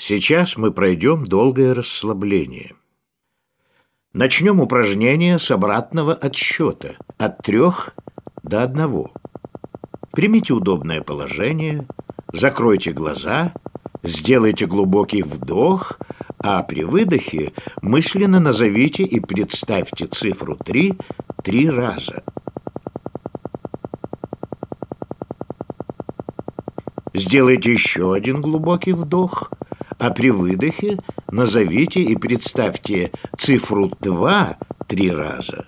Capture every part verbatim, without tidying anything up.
Сейчас мы пройдем долгое расслабление. Начнем упражнение с обратного отсчета от трех до одного. Примите удобное положение, закройте глаза, сделайте глубокий вдох, а при выдохе мысленно назовите и представьте цифру три три раза. Сделайте еще один глубокий вдох, а при выдохе назовите и представьте цифру два три раза.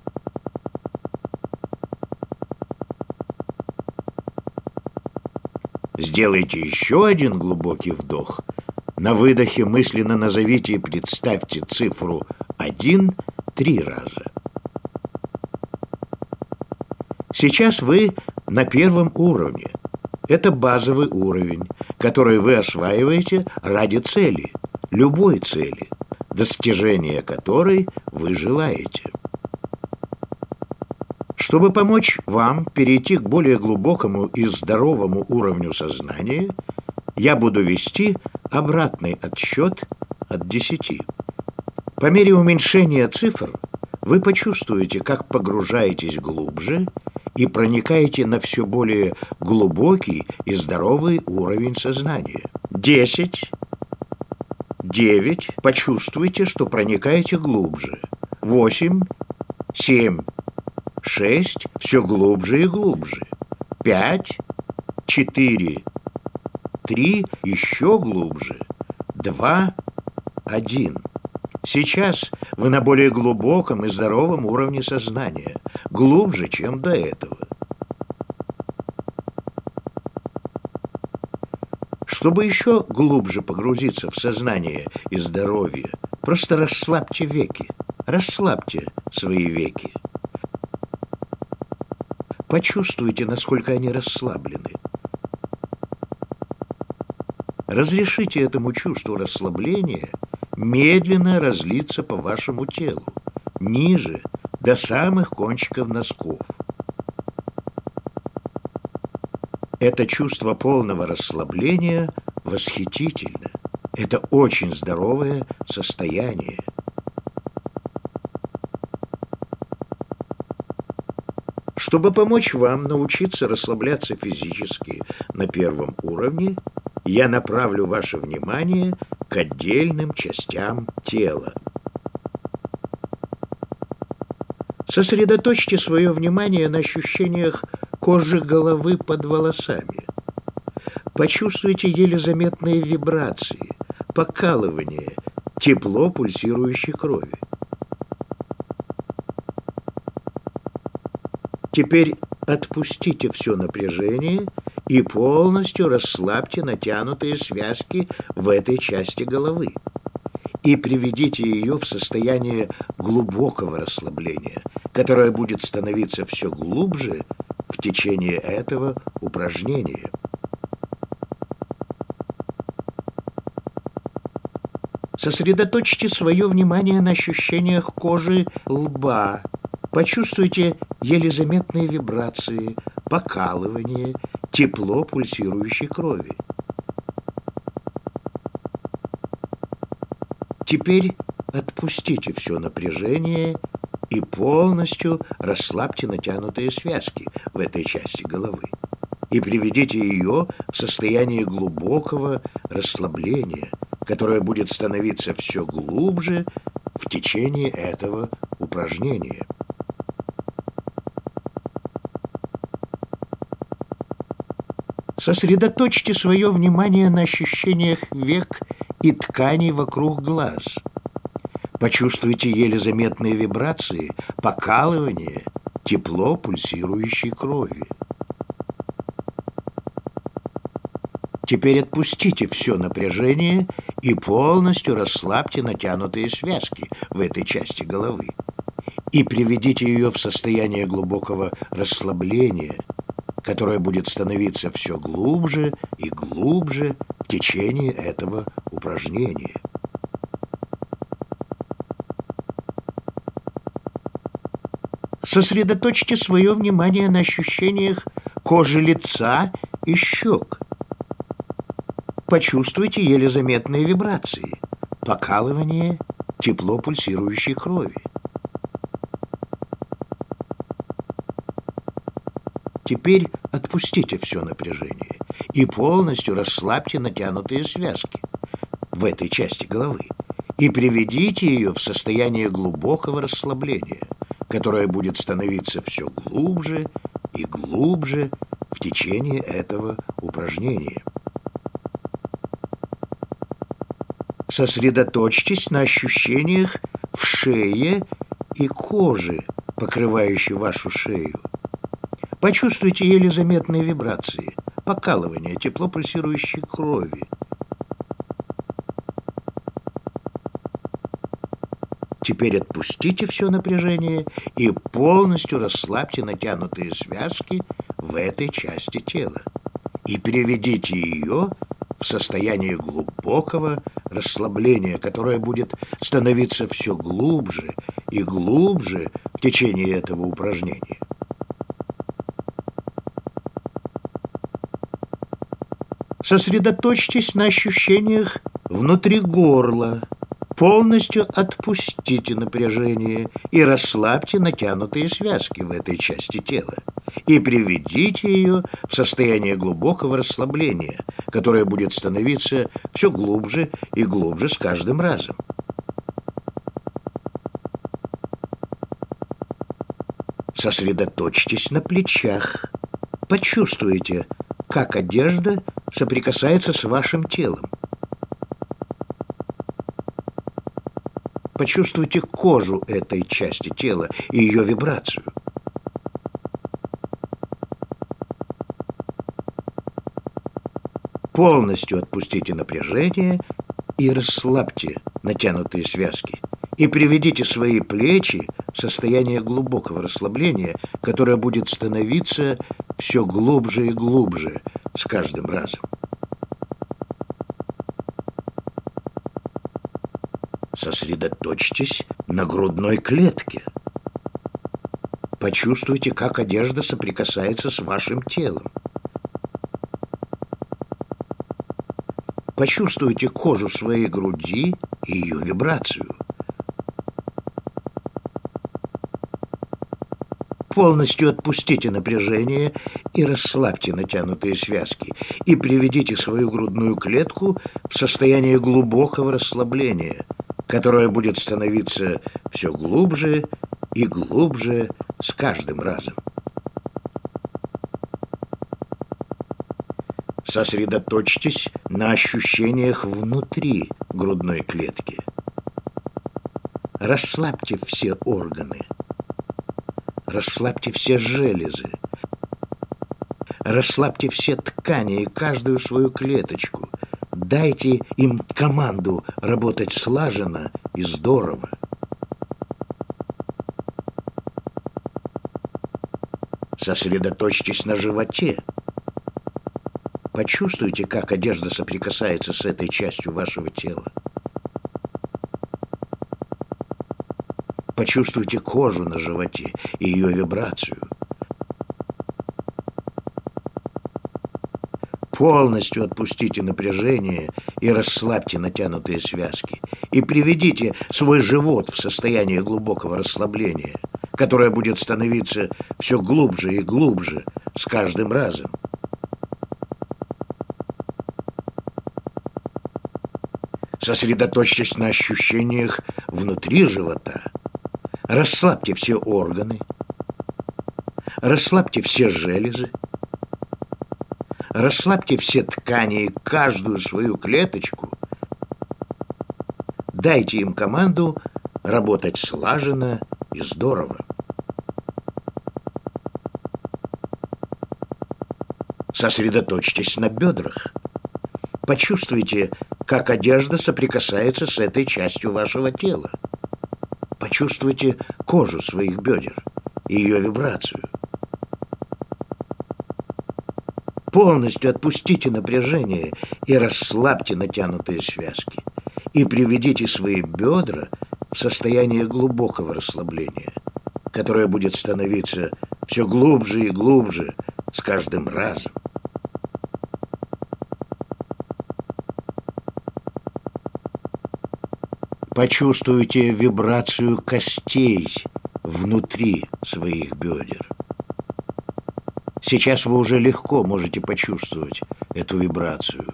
Сделайте еще один глубокий вдох. На выдохе мысленно назовите и представьте цифру один три раза. Сейчас вы на первом уровне. Это базовый уровень, который вы осваиваете ради цели, любой цели, достижения которой вы желаете. Чтобы помочь вам перейти к более глубокому и здоровому уровню сознания, я буду вести обратный отсчет от десяти. По мере уменьшения цифр вы почувствуете, как погружаетесь глубже и проникаете на все более глубокий и здоровый уровень сознания. Десять. Девять. Почувствуйте, что проникаете глубже. Восемь. Семь. Шесть. Все глубже и глубже. Пять. Четыре. Три. Еще глубже. Два. Один. Сейчас вы на более глубоком и здоровом уровне сознания, глубже, чем до этого. Чтобы еще глубже погрузиться в сознание и здоровье, просто расслабьте веки, расслабьте свои веки. Почувствуйте, насколько они расслаблены. Разрешите этому чувству расслабления медленно разлиться по вашему телу, ниже, до самых кончиков носков. Это чувство полного расслабления восхитительно. Это очень здоровое состояние. Чтобы помочь вам научиться расслабляться физически на первом уровне, я направлю ваше внимание к отдельным частям тела. Сосредоточьте свое внимание на ощущениях кожи головы под волосами. Почувствуйте еле заметные вибрации, покалывание, тепло пульсирующей крови. Теперь отпустите все напряжение и полностью расслабьте натянутые связки в этой части головы и приведите ее в состояние глубокого расслабления, которое будет становиться все глубже в течение этого упражнения. Сосредоточьте свое внимание на ощущениях кожи лба. Почувствуйте еле заметные вибрации, покалывание, тепло пульсирующей крови. Теперь отпустите все напряжение и полностью расслабьте натянутые связки в этой части головы и приведите ее в состояние глубокого расслабления, которое будет становиться все глубже в течение этого упражнения. Сосредоточьте свое внимание на ощущениях век и тканей вокруг глаз. Почувствуйте еле заметные вибрации, покалывание, тепло пульсирующей крови. Теперь отпустите все напряжение и полностью расслабьте натянутые связки в этой части головы и приведите ее в состояние глубокого расслабления, которое будет становиться все глубже и глубже в течение этого упражнения. Сосредоточьте свое внимание на ощущениях кожи лица и щек. Почувствуйте еле заметные вибрации, покалывание, тепло пульсирующей крови. Теперь отпустите все напряжение и полностью расслабьте натянутые связки в этой части головы и приведите ее в состояние глубокого расслабления, которое будет становиться все глубже и глубже в течение этого упражнения. Сосредоточьтесь на ощущениях в шее и коже, покрывающей вашу шею. Почувствуйте еле заметные вибрации, покалывание, тепло пульсирующей крови. Теперь отпустите все напряжение и полностью расслабьте натянутые связки в этой части тела и переведите ее в состояние глубокого расслабления, которое будет становиться все глубже и глубже в течение этого упражнения. Сосредоточьтесь на ощущениях внутри горла. Полностью отпустите напряжение и расслабьте натянутые связки в этой части тела и приведите ее в состояние глубокого расслабления, которое будет становиться все глубже и глубже с каждым разом. Сосредоточьтесь на плечах. Почувствуйте, как одежда соприкасается с вашим телом. Почувствуйте кожу этой части тела и ее вибрацию. Полностью отпустите напряжение и расслабьте натянутые связки. И приведите свои плечи в состояние глубокого расслабления, которое будет становиться все глубже и глубже с каждым разом. Сосредоточьтесь на грудной клетке. Почувствуйте, как одежда соприкасается с вашим телом. Почувствуйте кожу своей груди и ее вибрацию. Полностью отпустите напряжение и расслабьте натянутые связки и приведите свою грудную клетку в состояние глубокого расслабления, которое будет становиться все глубже и глубже с каждым разом. Сосредоточьтесь на ощущениях внутри грудной клетки. Расслабьте все органы. Расслабьте все железы. Расслабьте все ткани и каждую свою клеточку. Дайте им команду работать слаженно и здорово. Сосредоточьтесь на животе. Почувствуйте, как одежда соприкасается с этой частью вашего тела. Почувствуйте кожу на животе и ее вибрацию. Полностью отпустите напряжение и расслабьте натянутые связки. И приведите свой живот в состояние глубокого расслабления, которое будет становиться все глубже и глубже с каждым разом. Сосредоточьтесь на ощущениях внутри живота. Расслабьте все органы. Расслабьте все железы. Расслабьте все ткани и каждую свою клеточку. Дайте им команду работать слаженно и здорово. Сосредоточьтесь на бедрах. Почувствуйте, как одежда соприкасается с этой частью вашего тела. Почувствуйте кожу своих бедер и ее вибрацию. Полностью отпустите напряжение и расслабьте натянутые связки. И приведите свои бедра в состояние глубокого расслабления, которое будет становиться все глубже и глубже с каждым разом. Почувствуйте вибрацию костей внутри своих бедер. Сейчас вы уже легко можете почувствовать эту вибрацию.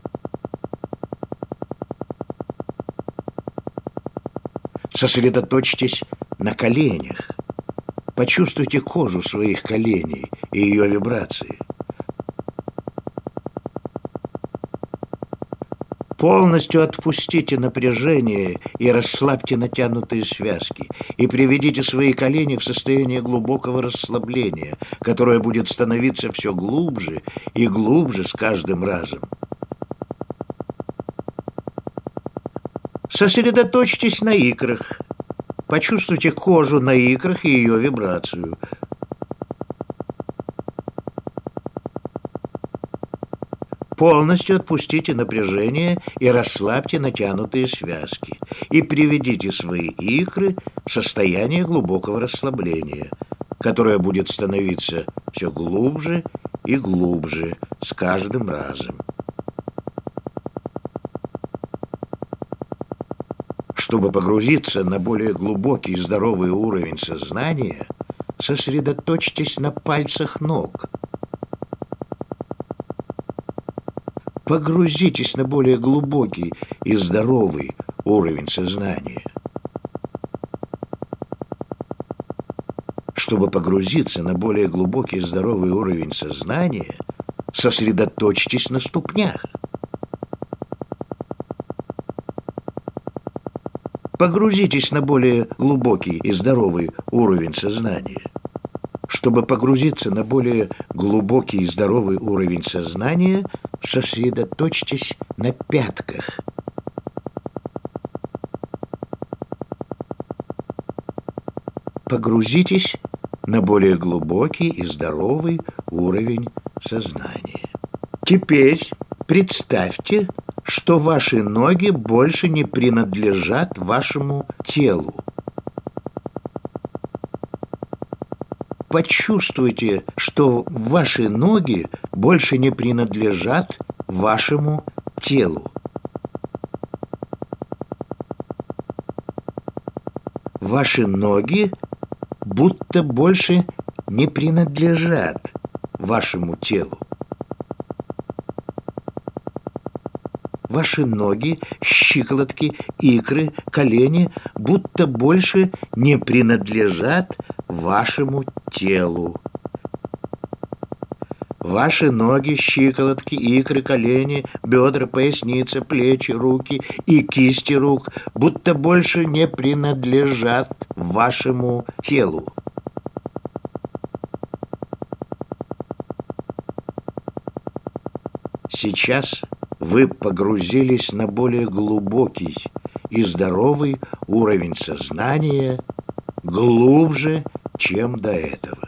Сосредоточьтесь на коленях. Почувствуйте кожу своих коленей и ее вибрации. Полностью отпустите напряжение и расслабьте натянутые связки. И приведите свои колени в состояние глубокого расслабления, которое будет становиться все глубже и глубже с каждым разом. Сосредоточьтесь на икрах. Почувствуйте кожу на икрах и ее вибрацию. Полностью отпустите напряжение и расслабьте натянутые связки. И приведите свои икры в состояние глубокого расслабления, которое будет становиться все глубже и глубже с каждым разом. Чтобы погрузиться на более глубокий и здоровый уровень сознания, сосредоточьтесь на пальцах ног. Погрузитесь на более глубокий и здоровый уровень сознания. Чтобы погрузиться на более глубокий и здоровый уровень сознания, сосредоточьтесь на ступнях. Погрузитесь на более глубокий и здоровый уровень сознания. Чтобы погрузиться на более глубокий и здоровый уровень сознания, сосредоточьтесь на пятках. Погрузитесь на более глубокий и здоровый уровень сознания. Теперь представьте, что ваши ноги больше не принадлежат вашему телу. Почувствуйте, что ваши ноги больше не принадлежат вашему телу. Ваши ноги будто больше не принадлежат вашему телу. Ваши ноги, щиколотки, икры, колени будто больше не принадлежат вашему телу. Ваши ноги, щиколотки, икры, колени, бедра, поясница, плечи, руки и кисти рук будто больше не принадлежат вашему телу. Сейчас вы погрузились на более глубокий и здоровый уровень сознания, глубже, чем до этого.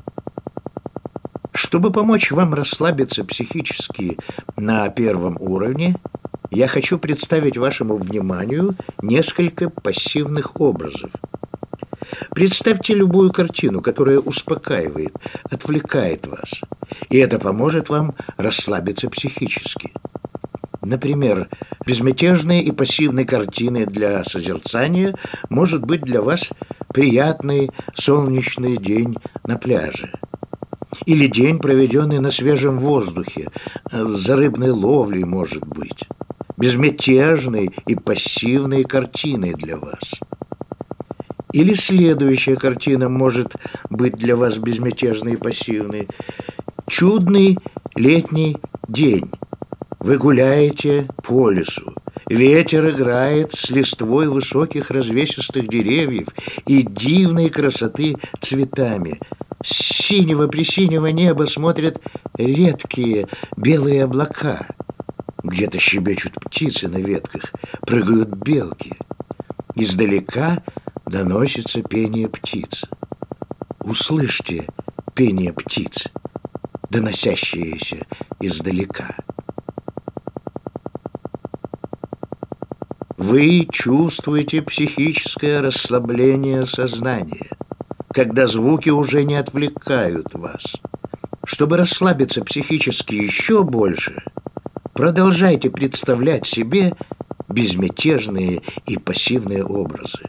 Чтобы помочь вам расслабиться психически на первом уровне, я хочу представить вашему вниманию несколько пассивных образов. Представьте любую картину, которая успокаивает, отвлекает вас, и это поможет вам расслабиться психически. Например, безмятежной и пассивной картиной для созерцания может быть для вас приятный солнечный день на пляже. Или день, проведенный на свежем воздухе, за рыбной ловлей, может быть. Безмятежной и пассивной картиной для вас. Или следующая картина может быть для вас безмятежной и пассивной. Чудный летний день. Вы гуляете по лесу. Ветер играет с листвой высоких развесистых деревьев и дивной красоты цветами. С синего-пресинего неба смотрят редкие белые облака. Где-то щебечут птицы на ветках, прыгают белки. Издалека доносится пение птиц. Услышьте пение птиц, доносящееся издалека. Вы чувствуете психическое расслабление сознания, когда звуки уже не отвлекают вас. Чтобы расслабиться психически еще больше, продолжайте представлять себе безмятежные и пассивные образы.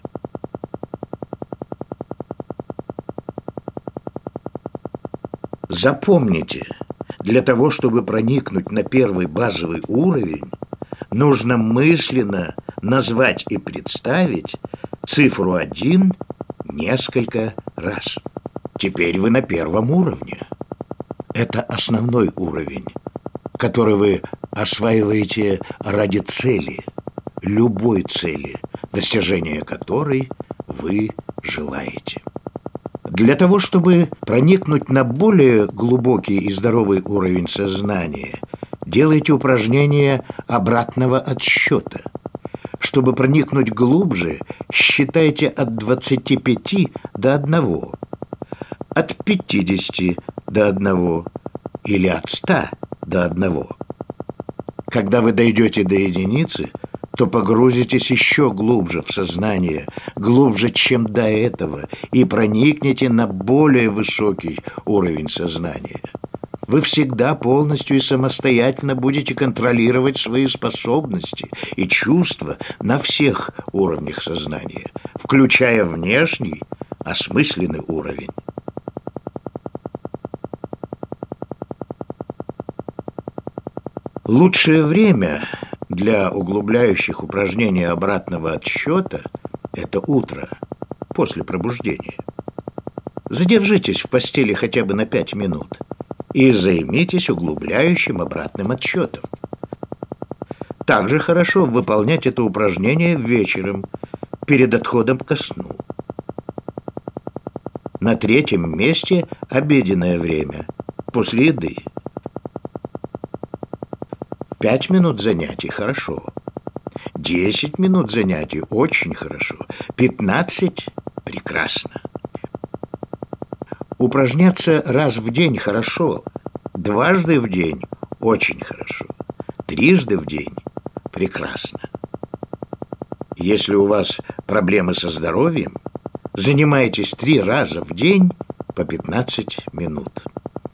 Запомните, для того, чтобы проникнуть на первый базовый уровень, нужно мысленно назвать и представить цифру один несколько раз. Теперь вы на первом уровне. Это основной уровень, который вы осваиваете ради цели, любой цели, достижения которой вы желаете. Для того, чтобы проникнуть на более глубокий и здоровый уровень сознания, делайте упражнения обратного отсчета. Чтобы проникнуть глубже, считайте от двадцати пяти до одного, от пятидесяти до одного или от ста до одного. Когда вы дойдете до единицы, то погрузитесь еще глубже в сознание, глубже, чем до этого, и проникнете на более высокий уровень сознания. Вы всегда полностью и самостоятельно будете контролировать свои способности и чувства на всех уровнях сознания, включая внешний, осмысленный уровень. Лучшее время для углубляющих упражнений обратного отсчета – это утро, после пробуждения. Задержитесь в постели хотя бы на пять минут и займитесь углубляющим обратным отсчетом. Также хорошо выполнять это упражнение вечером, перед отходом ко сну. На третьем месте – обеденное время, после еды. Пять минут занятий – хорошо. Десять минут занятий – очень хорошо. Пятнадцать – прекрасно. Упражняться раз в день – хорошо. Дважды в день – очень хорошо. Трижды в день – прекрасно. Если у вас проблемы со здоровьем, занимайтесь три раза в день по пятнадцать минут.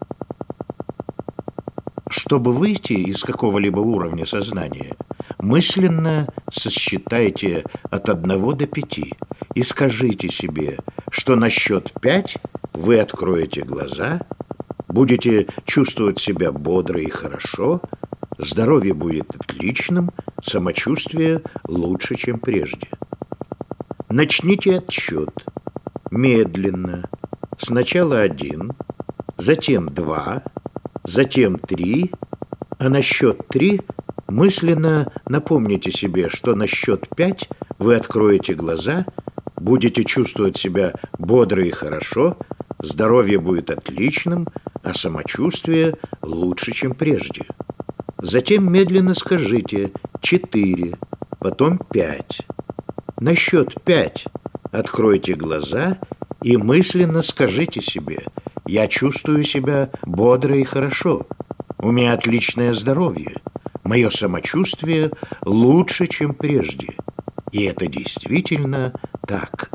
Чтобы выйти из какого-либо уровня сознания, мысленно сосчитайте от одного до пяти и скажите себе, что на счет пять вы откроете глаза, будете чувствовать себя бодро и хорошо, здоровье будет отличным, самочувствие лучше, чем прежде. Начните отсчет медленно. Сначала один, затем два, затем три, а на счет три мысленно напомните себе, что на счет пять вы откроете глаза, будете чувствовать себя бодро и хорошо, здоровье будет отличным, а самочувствие лучше, чем прежде. Затем медленно скажите четыре, потом пять. На счет пять откройте глаза и мысленно скажите себе: «Я чувствую себя бодро и хорошо. У меня отличное здоровье. Мое самочувствие лучше, чем прежде». И это действительно так.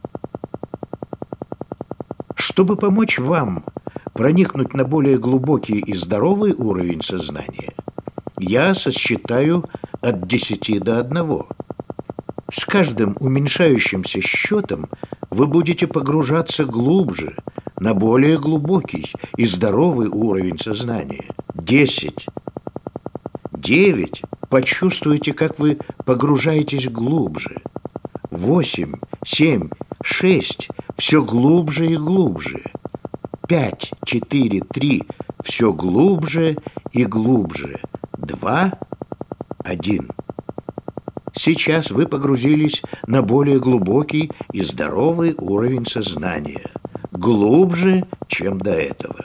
Чтобы помочь вам проникнуть на более глубокий и здоровый уровень сознания, я сосчитаю от десяти до одного. С каждым уменьшающимся счетом вы будете погружаться глубже, на более глубокий и здоровый уровень сознания. Десять. Девять. Почувствуйте, как вы погружаетесь глубже. Восемь, семь, шесть. Все глубже и глубже. Пять, четыре, три. Все глубже и глубже. Два, один. Сейчас вы погрузились на более глубокий и здоровый уровень сознания. Глубже, чем до этого.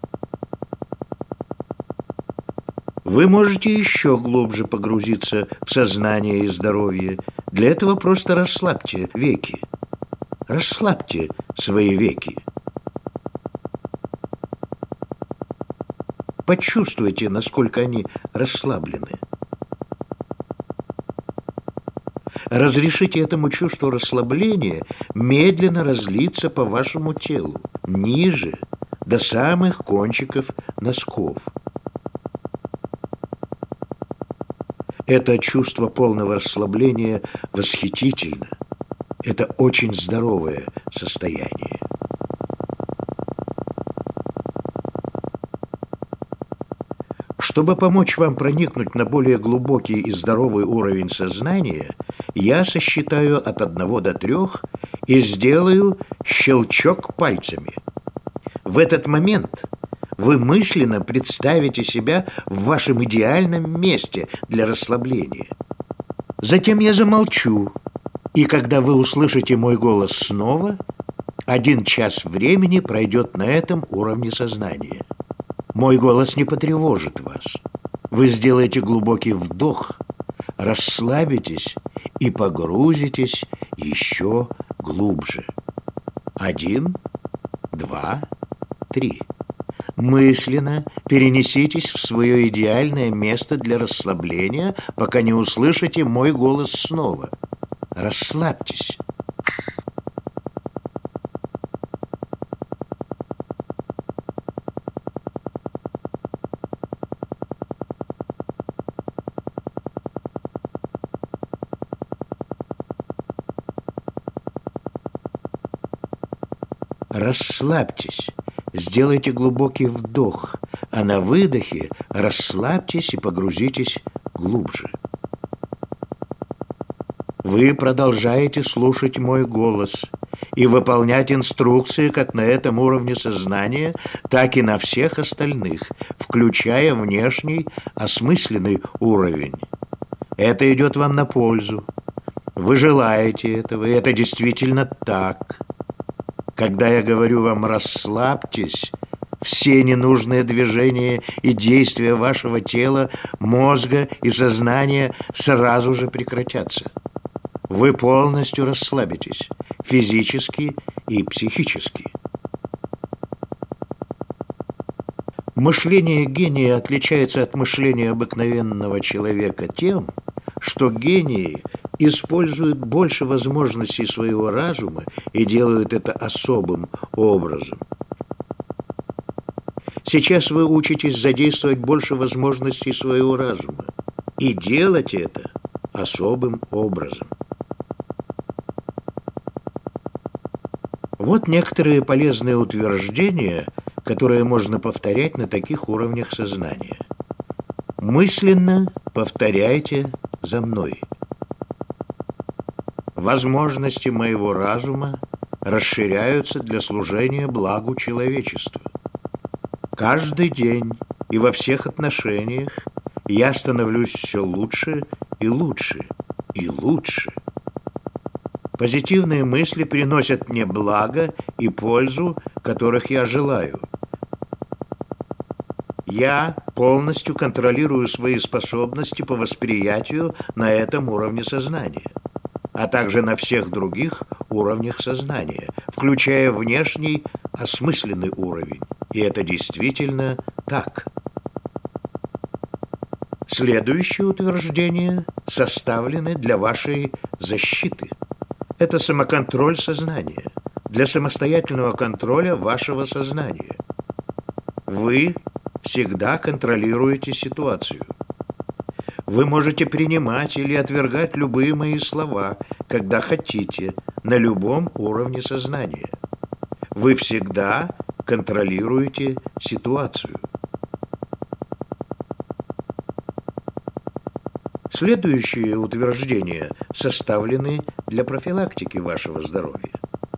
Вы можете еще глубже погрузиться в сознание и здоровье. Для этого просто расслабьте веки. Расслабьте свои веки. Почувствуйте, насколько они расслаблены. Разрешите этому чувству расслабления медленно разлиться по вашему телу, ниже, до самых кончиков носков. Это чувство полного расслабления восхитительно. Это очень здоровое состояние. Чтобы помочь вам проникнуть на более глубокий и здоровый уровень сознания, я сосчитаю от одного до трех и сделаю щелчок пальцами. В этот момент вы мысленно представите себя в вашем идеальном месте для расслабления. Затем я замолчу, и когда вы услышите мой голос снова, один час времени пройдет на этом уровне сознания. Мой голос не потревожит вас. Вы сделаете глубокий вдох, расслабитесь и погрузитесь еще глубже. Один, два, три. Мысленно перенеситесь в свое идеальное место для расслабления, пока не услышите мой голос снова. Расслабьтесь. Расслабьтесь, сделайте глубокий вдох, а на выдохе расслабьтесь и погрузитесь глубже. Вы продолжаете слушать мой голос и выполнять инструкции как на этом уровне сознания, так и на всех остальных, включая внешний осмысленный уровень. Это идет вам на пользу. Вы желаете этого, и это действительно так. Когда я говорю вам «расслабьтесь», все ненужные движения и действия вашего тела, мозга и сознания сразу же прекратятся. Вы полностью расслабитесь, физически и психически. Мышление гения отличается от мышления обыкновенного человека тем, что гении используют больше возможностей своего разума и делают это особым образом. Сейчас вы учитесь задействовать больше возможностей своего разума и делать это особым образом. Вот некоторые полезные утверждения, которые можно повторять на таких уровнях сознания. Мысленно повторяйте за мной. Возможности моего разума расширяются для служения благу человечества. Каждый день и во всех отношениях я становлюсь все лучше и лучше и лучше. Позитивные мысли приносят мне благо и пользу, которых я желаю. Я полностью контролирую свои способности по восприятию на этом уровне сознания, а также на всех других уровнях сознания, включая внешний осмысленный уровень. И это действительно так. Следующие утверждения составлены для вашей защиты. Это самоконтроль сознания, для самостоятельного контроля вашего сознания. Вы всегда контролируете ситуацию. Вы можете принимать или отвергать любые мои слова, когда хотите, на любом уровне сознания. Вы всегда контролируете ситуацию. Следующие утверждения составлены для профилактики вашего здоровья.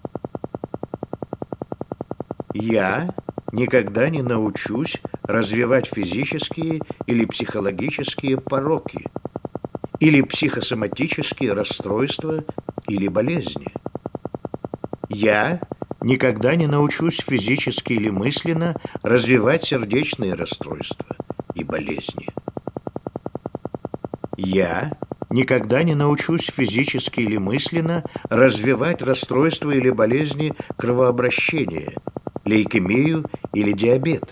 Я никогда не научусь развивать физические или психологические пороки, или психосоматические расстройства или болезни. Я никогда не научусь физически или мысленно развивать сердечные расстройства и болезни. Я никогда не научусь физически или мысленно развивать расстройства или болезни кровообращения, лейкемию или диабет.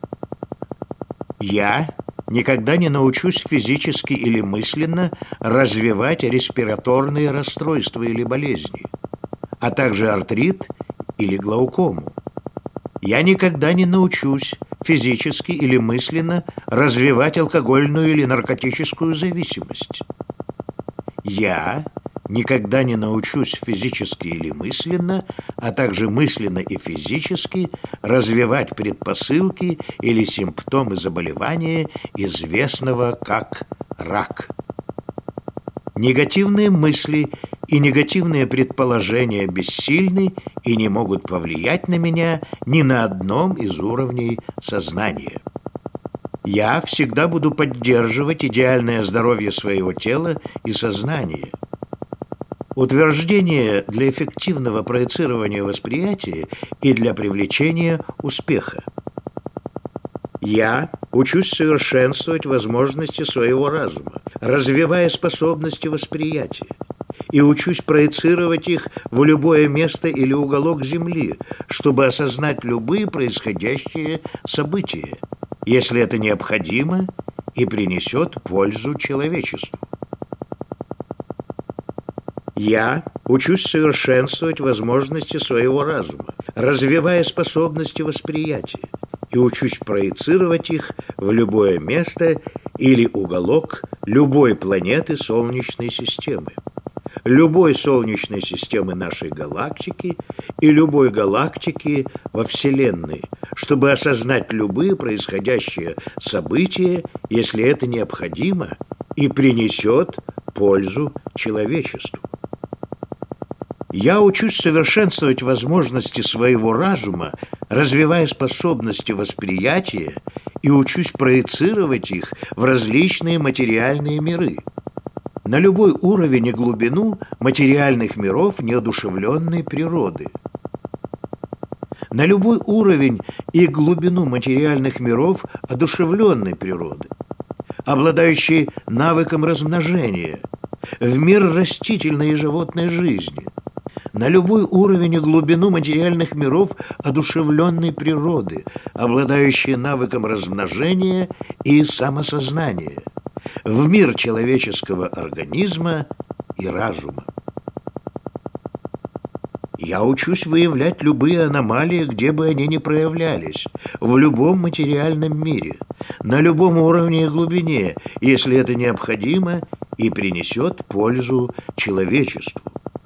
Я никогда не научусь физически или мысленно развивать респираторные расстройства или болезни, а также артрит или глаукому. Я никогда не научусь физически или мысленно развивать алкогольную или наркотическую зависимость. Я никогда не научусь физически или мысленно, а также мысленно и физически развивать предпосылки или симптомы заболевания, известного как рак. Негативные мысли и негативные предположения бессильны и не могут повлиять на меня ни на одном из уровней сознания. Я всегда буду поддерживать идеальное здоровье своего тела и сознания. Утверждение для эффективного проецирования восприятия и для привлечения успеха. Я учусь совершенствовать возможности своего разума, развивая способности восприятия, и учусь проецировать их в любое место или уголок Земли, чтобы осознать любые происходящие события, если это необходимо и принесет пользу человечеству. Я учусь совершенствовать возможности своего разума, развивая способности восприятия, и учусь проецировать их в любое место или уголок любой планеты Солнечной системы, любой Солнечной системы нашей галактики и любой галактики во Вселенной, чтобы осознать любые происходящие события, если это необходимо и принесет пользу человечеству. Я учусь совершенствовать возможности своего разума, развивая способности восприятия, и учусь проецировать их в различные материальные миры, на любой уровень и глубину материальных миров неодушевленной природы, на любой уровень и глубину материальных миров одушевленной природы, обладающей навыком размножения, в мир растительной и животной жизни, на любой уровень и глубину материальных миров одушевленной природы, обладающие навыком размножения и самосознания, в мир человеческого организма и разума. Я учусь выявлять любые аномалии, где бы они ни проявлялись, в любом материальном мире, на любом уровне и глубине, если это необходимо и принесет пользу человечеству.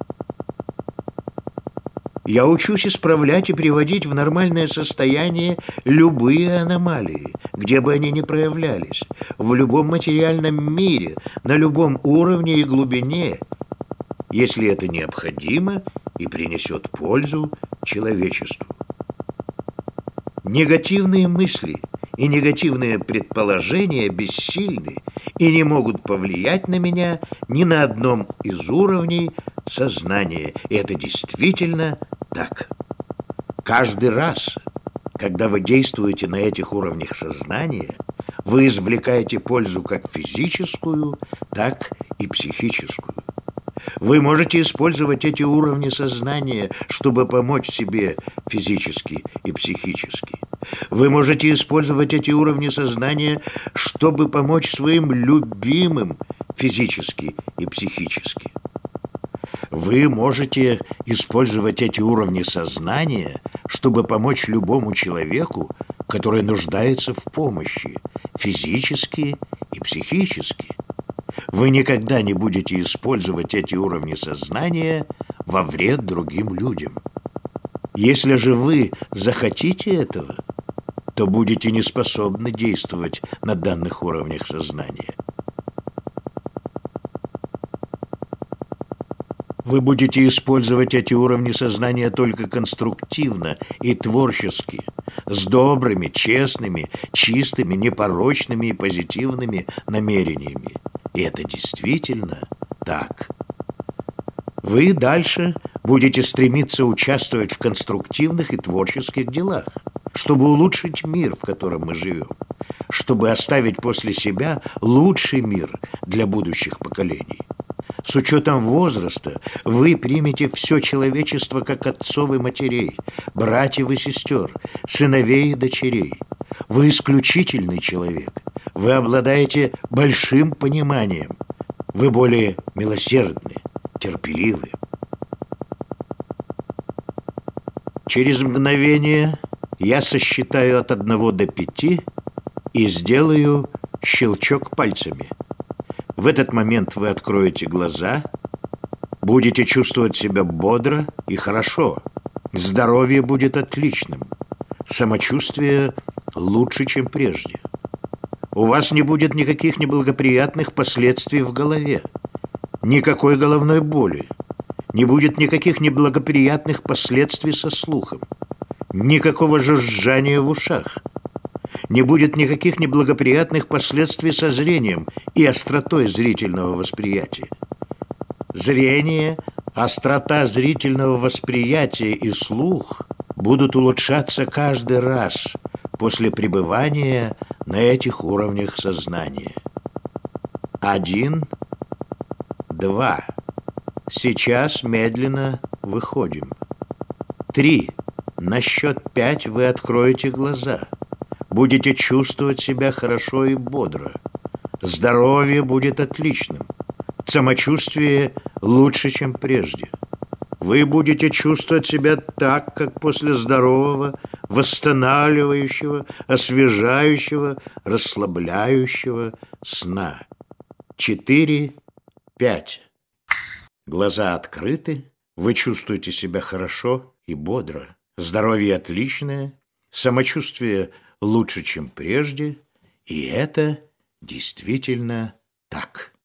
Я учусь исправлять и приводить в нормальное состояние любые аномалии, где бы они ни проявлялись, в любом материальном мире, на любом уровне и глубине, если это необходимо и принесет пользу человечеству. Негативные мысли и негативные предположения бессильны и не могут повлиять на меня ни на одном из уровней сознания. И это действительно так. Каждый раз, когда вы действуете на этих уровнях сознания, вы извлекаете пользу как физическую, так и психическую. Вы можете использовать эти уровни сознания, чтобы помочь себе физически и психически. Вы можете использовать эти уровни сознания, чтобы помочь своим любимым физически и психически. Вы можете использовать эти уровни сознания, чтобы помочь любому человеку, который нуждается в помощи физически и психически. Вы никогда не будете использовать эти уровни сознания во вред другим людям. Если же вы захотите этого, то будете неспособны действовать на данных уровнях сознания. Вы будете использовать эти уровни сознания только конструктивно и творчески, с добрыми, честными, чистыми, непорочными и позитивными намерениями. И это действительно так. Вы дальше будете стремиться участвовать в конструктивных и творческих делах, чтобы улучшить мир, в котором мы живем, чтобы оставить после себя лучший мир для будущих поколений. С учетом возраста вы примете все человечество как отцов и матерей, братьев и сестер, сыновей и дочерей. Вы исключительный человек. Вы обладаете большим пониманием. Вы более милосердны, терпеливы. Через мгновение Я сосчитаю от одного до пяти и сделаю щелчок пальцами. В этот момент вы откроете глаза, будете чувствовать себя бодро и хорошо. Здоровье будет отличным. Самочувствие лучше, чем прежде. У вас не будет никаких неблагоприятных последствий в голове, никакой головной боли, не будет никаких неблагоприятных последствий со слухом, никакого жужжания в ушах, не будет никаких неблагоприятных последствий со зрением и остротой зрительного восприятия. Зрение, острота зрительного восприятия и слух будут улучшаться каждый раз после пребывания на этих уровнях сознания. Один, два. Сейчас медленно выходим. Три. На счет пять вы откроете глаза. Будете чувствовать себя хорошо и бодро. Здоровье будет отличным. Самочувствие лучше, чем прежде. Вы будете чувствовать себя так, как после здорового, восстанавливающего, освежающего, расслабляющего сна. Четыре, пять. Глаза открыты, вы чувствуете себя хорошо и бодро. Здоровье отличное, самочувствие лучше, чем прежде, и это действительно так.